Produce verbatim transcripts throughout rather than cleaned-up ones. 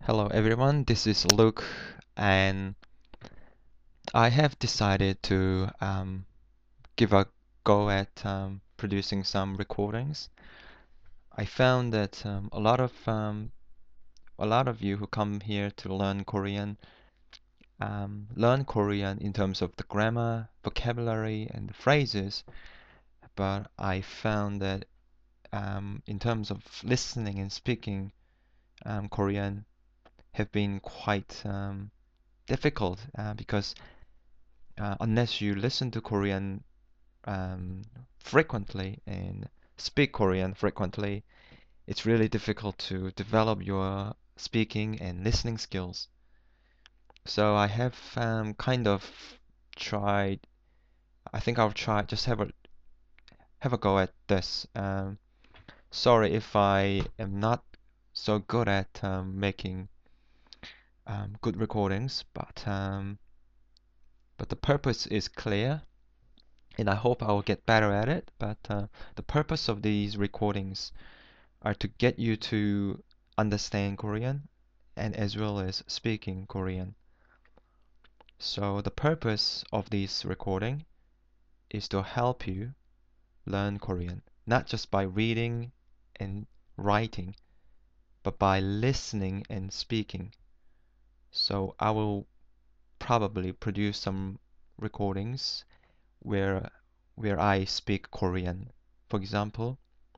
Hello everyone, this is Luke, and I have decided to um, give a go at um, producing some recordings. I found that um, a lot of um, a lot of you who come here to learn Korean um, learn Korean in terms of the grammar, vocabulary, and the phrases, but I found that um, in terms of listening and speaking um, Korean have been quite um, difficult uh, because uh, unless you listen to Korean um, frequently and speak Korean frequently, it's really difficult to develop your speaking and listening skills. So I have um, kind of tried. I think I'll try just have a have a go at this. Um, sorry if I am not so good at um, making um, good recordings, but um, but the purpose is clear, and I hope I will get better at it. But uh, the purpose of these recordings are to get you to understand Korean and as well as speaking Korean. So the purpose of this recording is to help you learn Korean, not just by reading and writing, but by listening and speaking. So I will probably produce some recordings where where I speak Korean. For example,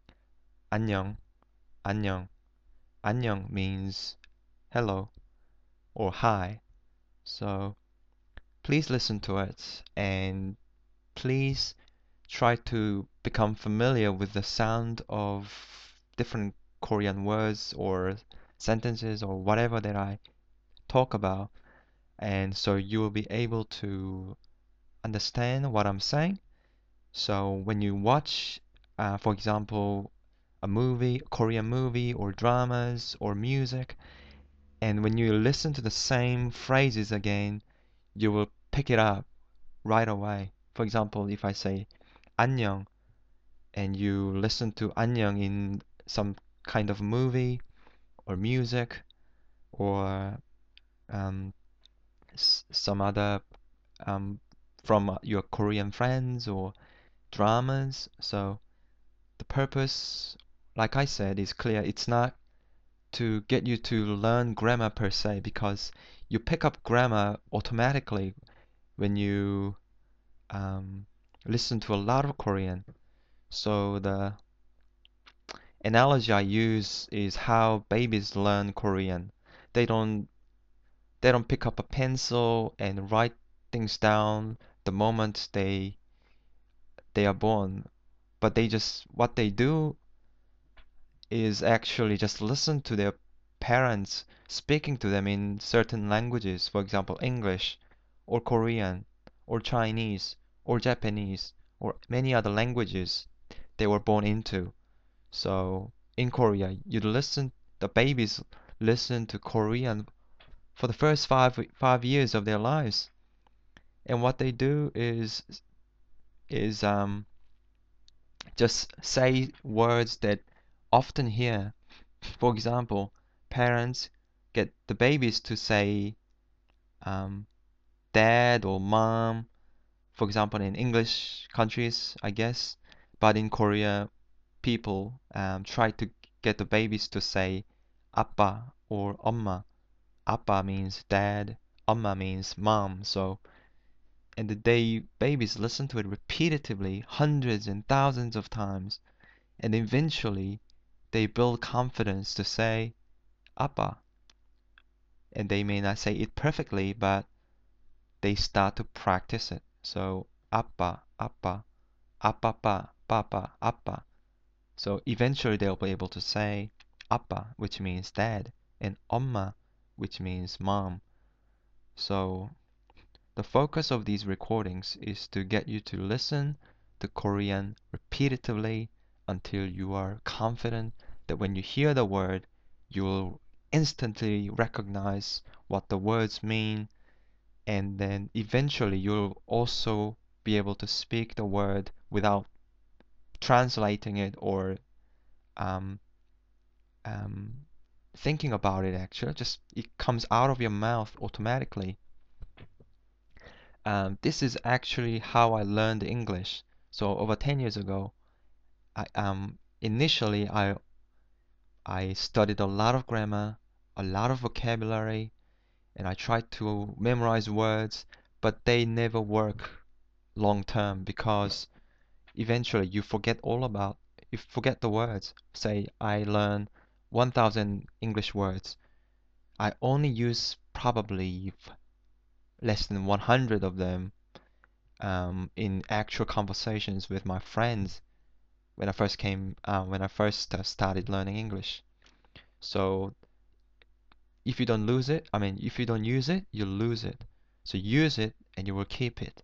안녕, 안녕. 안녕 means hello or hi. So please listen to it and please try to become familiar with the sound of different Korean words or sentences or whatever that I talk about. And so you will be able to understand what I'm saying. So when you watch, uh, for example, a movie, Korean movie or dramas or music, and when you listen to the same phrases again, you will pick it up right away. For example, if I say 안녕 and you listen to 안녕 in some kind of movie or music or um, s- some other um, from uh, your Korean friends or dramas. So the purpose, like I said, is clear. It's not to get you to learn grammar per se because you pick up grammar automatically when you um, listen to a lot of Korean. So the analogy I use is how babies learn Korean. They don't they don't pick up a pencil and write things down the moment they they are born, but they just what they do is actually just listen to their parents speaking to them in certain languages, for example, English or Korean or Chinese or Japanese or many other languages they were born into. So in Korea, you listen, the babies listen to Korean for the first five five years of their lives, and what they do is is um just say words that often hear. For example, parents get the babies to say um, dad or mom, for example, in English countries, I guess, but in Korea, people um, try to get the babies to say 아빠 or 엄마. 아빠 means dad, 엄마 means mom. So, and the day babies listen to it repeatedly, hundreds and thousands of times, and eventually they build confidence to say 아빠. And they may not say it perfectly, but they start to practice it. So 아빠, 아빠, 아빠빠, 빠빠, 아빠. So eventually they'll be able to say 아빠, which means dad, and 엄마, which means mom. So the focus of these recordings is to get you to listen to Korean repeatedly until you are confident that when you hear the word, you will instantly recognize what the words mean, and then eventually you'll also be able to speak the word without translating it or um, um, thinking about it actually, just it comes out of your mouth automatically. Um, this is actually how I learned English. So over ten years ago, I um initially I I studied a lot of grammar, a lot of vocabulary, and I tried to memorize words, but they never work long term because eventually you forget all about you forget the words. Say I learn one thousand English words. I only use probably less than one hundred of them um, in actual conversations with my friends when I first came uh, when I first uh, started learning English. So if you don't lose it, I mean, if you don't use it, you lose it. So use it and you will keep it.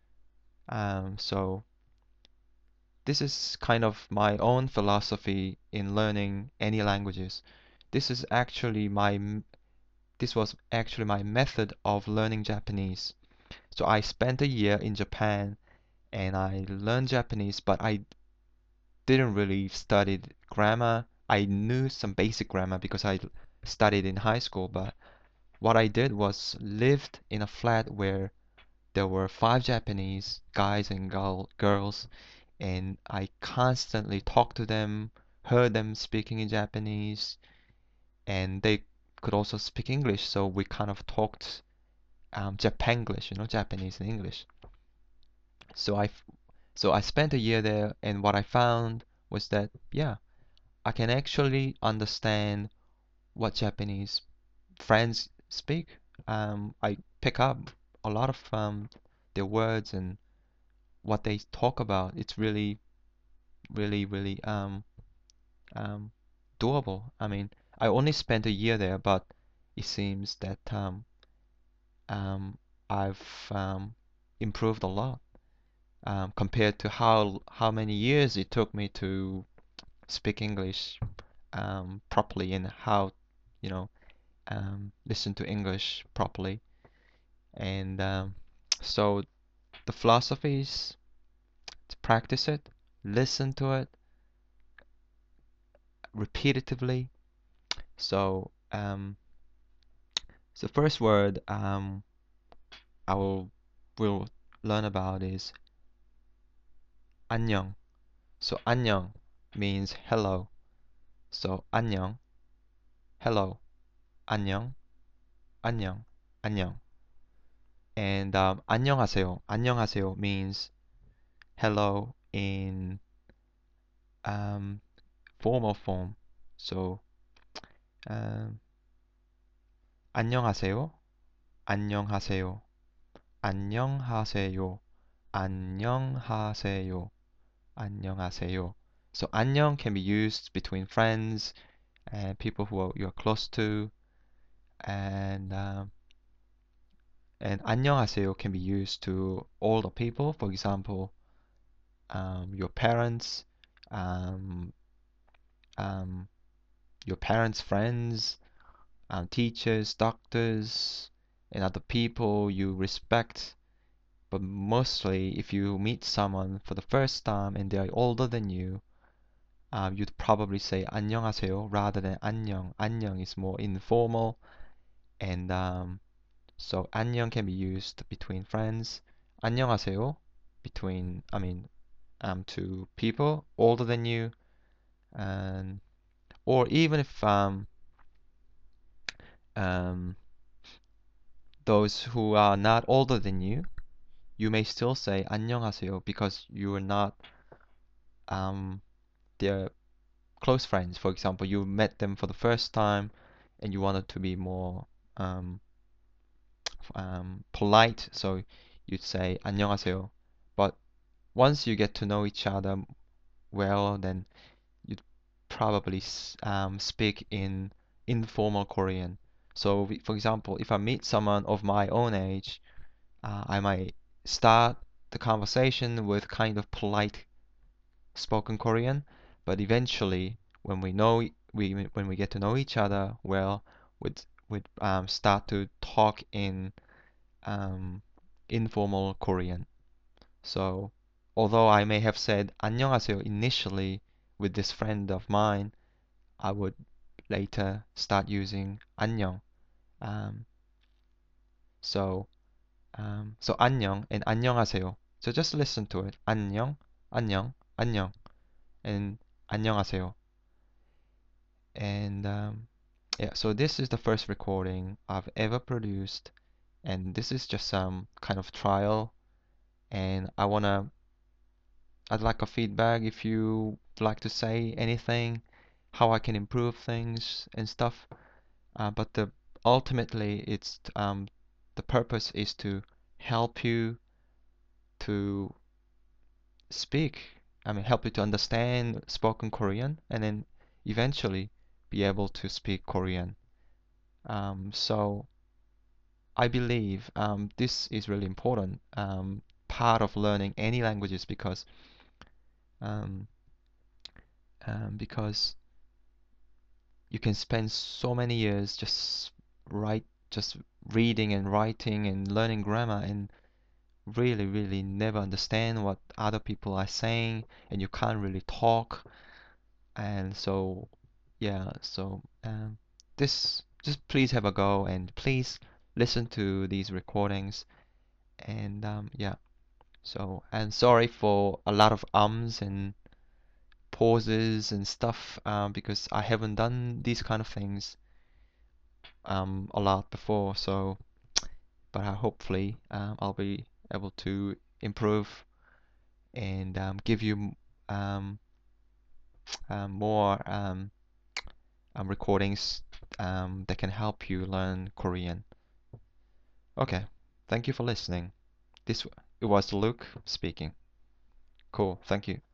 Um, so this is kind of my own philosophy in learning any languages. This is actually my this was actually my method of learning Japanese. So I spent a year in Japan and I learned Japanese, but I didn't really study grammar. I knew some basic grammar because I studied in high school, but what I did was lived in a flat where there were five Japanese guys and girl, girls, and I constantly talked to them, heard them speaking in Japanese, and they could also speak English, so we kind of talked um, Japanglish, you know, Japanese and English. So I, so I spent a year there, and what I found was that, yeah, I can actually understand what Japanese friends speak. Um, I pick up a lot of um, their words and what they talk about. It's really, really, really um, um, doable. I mean, I only spent a year there, but it seems that um, um, I've um, improved a lot um, compared to how how many years it took me to speak English um, properly and how, you know, um, listen to English properly. And um, so the philosophy is to practice it, listen to it repetitively. So um, the first word um, I will will learn about is 안녕. So 안녕 means hello. So 안녕, hello, 안녕, 안녕, 안녕. And um, 안녕하세요. 안녕하세요 means hello in um, formal form. So um, 안녕하세요. 안녕하세요. 안녕하세요. 안녕하세요. 안녕하세요. So 안녕 can be used between friends and people who are, you're close to, and um, and 안녕하세요 can be used to older people. For example, um, your parents, um, um, your parents' friends, um, teachers, doctors, and other people you respect. But mostly, if you meet someone for the first time and they are older than you, um, you'd probably say 안녕하세요 rather than 안녕. 안녕 is more informal, and um, so 안녕 can be used between friends. 안녕하세요 between, I mean, um, to people older than you, and or even if um, um, those who are not older than you, you may still say 안녕하세요 because you are not um, their close friends. For example, you met them for the first time and you wanted to be more um, um, polite, so you'd say 안녕하세요. But once you get to know each other well, then you'd probably um, speak in informal Korean. So, for example, if I meet someone of my own age, uh, I might start the conversation with kind of polite spoken Korean, but eventually, when we know we when we get to know each other well, we'd we'd um, start to talk in um, informal Korean. So, although I may have said 안녕하세요 initially with this friend of mine, I would later start using 안녕. Um, so um, so 안녕 and 안녕하세요. So just listen to it. 안녕, 안녕, 안녕, and 안녕하세요. And um, yeah, so this is the first recording I've ever produced, and this is just some kind of trial. And I wanna, I'd like a feedback if you like to say anything, how I can improve things and stuff. Uh, but the ultimately, it's um, the purpose is to help you to speak. I mean, help you to understand spoken Korean, and then eventually be able to speak Korean. Um, so I believe um, this is really important um, part of learning any languages because um, um, because you can spend so many years just write just reading and writing and learning grammar and really really never understand what other people are saying and you can't really talk and so yeah so um, this just please have a go and please listen to these recordings and um, yeah so and sorry for a lot of ums and pauses and stuff um, because I haven't done these kind of things um, a lot before so but uh, hopefully um, I'll be able to improve and um, give you um, um, more um, um, recordings um, that can help you learn Korean. Okay, thank you for listening. This it was Luke speaking. Cool, thank you.